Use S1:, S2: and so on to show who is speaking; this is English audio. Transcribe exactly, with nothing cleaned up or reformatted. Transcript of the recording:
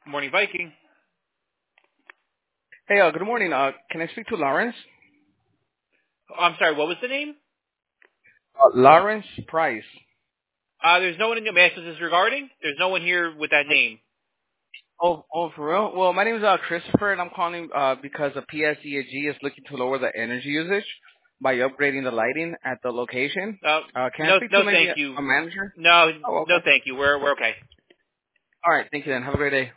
S1: Morning Viking.
S2: Hey, uh, good morning. Uh, can I speak to Lawrence?
S1: Oh, I'm sorry, what was the name?
S2: Uh, Lawrence Price.
S1: Uh, there's no one in the Masters is regarding. There's no one here with that name.
S2: Oh, oh, for real? Well, my name is uh, Christopher, and I'm calling uh, because the P S E A G is looking to lower the energy usage by upgrading the lighting at the location.
S1: Uh,
S2: Uh, can I
S1: no,
S2: speak
S1: no,
S2: to maybe
S1: thank
S2: a,
S1: you.
S2: a manager?
S1: No,
S2: Oh,
S1: no,
S2: okay.
S1: thank you. We're we're okay.
S2: All right. Thank you, then. Have a great day.